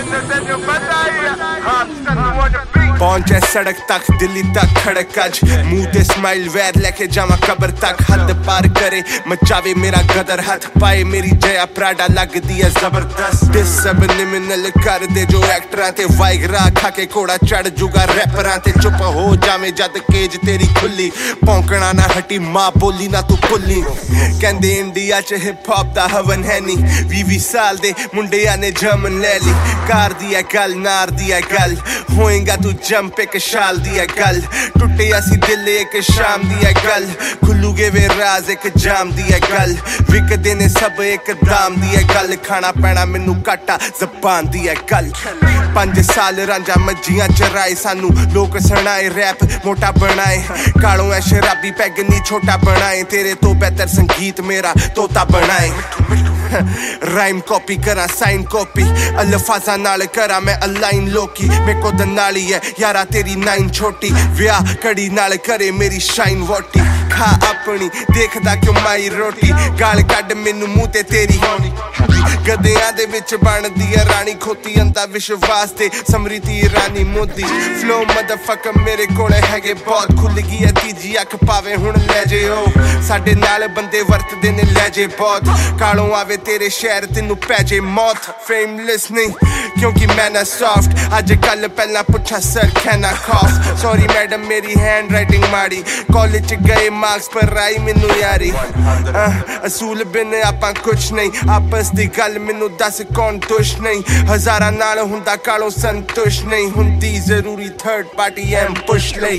पहुंचे सड़क तक दिल्ली तक खड़क अज मुंह ते स्माइल वैर लेके जावा कबर तक हद पार करे मचावे मेरा गदर हाथ पाए मेरी जया प्राडा लगदी है जबरदस्त दिस सब निमिनल कर दे जो एक्टरां ते वाइगरा खा के घोड़ा चढ़ जूगा रैपरां ते चुप हो जावे जद केज तेरी खुली भौंकना ना हटी मां बोली ना तू भुल्ली कहंदे इंडिया च हिप हॉप दा हवन है नी 20 साल दे मुंडियां ने जमन ले ली कार दी है गल नार दी है गल होएगा तू जंप एक शाल दी है गल टुटे असी दिल एक शाम दी है गल खुलूगे वे राज एक जाम दी है गल विकदे ने सब एक दाम दी है गल खाना पैना मैनू काटा ज़बान दी है गल 5 साल रांझा मज्जियां चराए सानू लोग सुनाए रैप मोटा बनाए कालों है शराबी पैग नी छोटा बनाए तेरे तो बेहतर संगीत मेरा तोता बनाए राइम कॉपी करा साइन कॉपी अल्फाजा नाल करा मैं अलाइन लोकी मेरे को दनाली है यारा तेरी 9 छोटी व्याह कड़ी नाल करे मेरी शाइन वोटी खा अपनी देखदा क्यों माई रोटी गाल कड मैनू मुंह ते तेरी होनी गद्दियां दे विच बनदी है रानी खोती अंदा विश्वास ते समृति रानी मोदी फ्लो मदरफकर मेरे कोले हैगे बहुत खुल गई है तीजी अख पावे हुण ले जे ओ साडे नाल बंदे वरतदे ने ले जे बहुत कालों आवे तेरे शहर तेनू पै जे मौत फेमलेस नहीं क्योंकि मैं ना सॉफ्ट अज कल पहला पुछा सर कहना खौफ सॉरी मैडम मेरी हैंड राइटिंग माड़ी कॉलेज च गए मार्क्स पर आई मैनू यारी असूल बिन आपां कुछ नहीं आपस दी गल मैनू दस कौन दुश नहीं हजारां नाल हुंदा कालों संतुष्ट नहीं हुंदी जरूरी थर्ड पार्टी एम पुश लई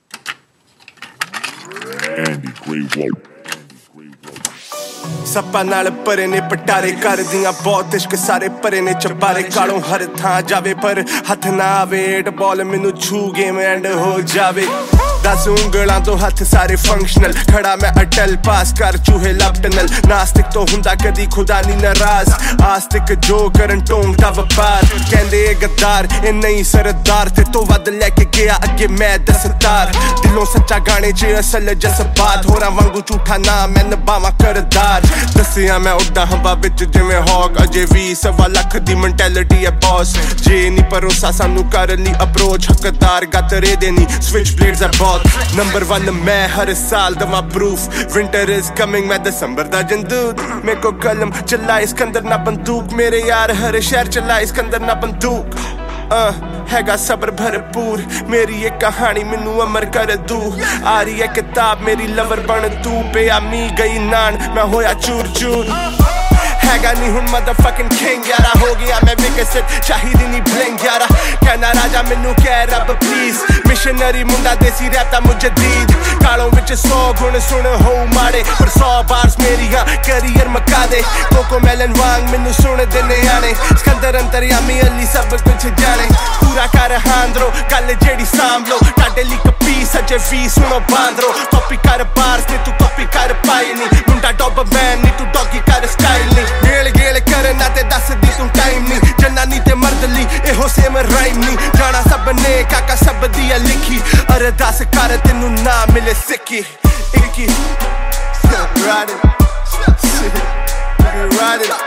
सप्पा नाल परे ने पटारे कर दियां बहुत इश्क सारे परे ने चबारे कालों हर थां जावे पर हथ ना आवे एट बॉल मैनू छू गेम एंड हो जावे 10 उंगलां तो हथ सारे फंक्शनल खड़ा मैं अटल पास कर चूहे लपटनल नास्तिक तो हुंदा कदी खुदा नी नाराज आस्तिक जो करन टोंग दा व्यापार कहंदे गद्दार ए नहीं सरदार ते तो वध लेके गया अगे मैं दसतार दिलों सच्चा गाने च असल जज्बात होरां वांगू झूठा ना मैं नभावां करदार दसिया मैं उड्डा हवा विच जिवें हॉक अजे 20 लाख दी मेंटैलिटी है बॉस जे नी भरोसा सानू कर ली अप्रोच हकदार गतरे दे नी स्विच ब्लेड्स है नंबर 1 मैं हर साल दवा प्रूफ विंटर इज कमिंग मैं दिसंबर दा जंदूक मेरे को कलम चला इसकंदर ना बंदूक मेरे यार हर शहर चला इसकंदर ना बंदूक हैगा सब्र भरपूर मेरी एक कहानी मैनू अमर कर दू आ रही है किताब मेरी लवर बन तू पिया मी गई नान मैं होया चूर चूर हैगा नहीं हुण मदरफकिंग किंग यारा हो गया मैं विकसित चाहिदी नहीं ब्लिंग यारा कहना राजा मैनू कह रब प्लीज मिशनरी मुंडा देसी रहता मुझे दीद कालों विच 100 गुण सुन हो माड़े पर 100 बार्स मेरिया करियर मका दे कोको मेलन वांग मैनू सुन देने आने सिकंदर अंतरयामी अली सब कुछ जाने पूरा कर हांद्रो गल जेड़ी सांभलो टाडे ली कपी सजे वी सुनो बांद्रो कॉपी कर बार्स ने तू कॉपी कर पाई नहीं मुंडा डॉब मैन नी तू डॉगी कर स्टाइल नहीं गेल गेल करना ते दस दी तू टाइम नहीं जनानी ते मर्द ली एहो सेम राइम नहीं जाना सब ने काका सब दी लिखी अरदास कर तेनू ना मिले सिक्की इक्की ride it ride it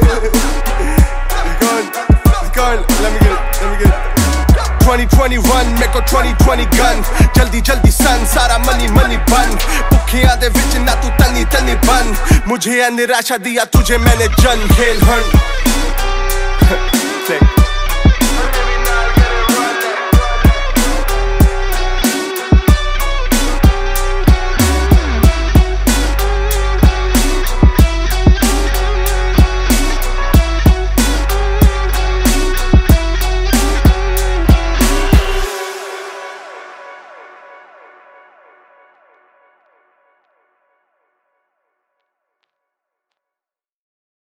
it's going let me get it 2021 मेरे को 2020 गन जल्दी जल्दी सन सारा मनी मनी बन भुखियां दे विच ना तू तनी तनी बन मुझे है निराशा दिया तुझे मैंने जन खेल हन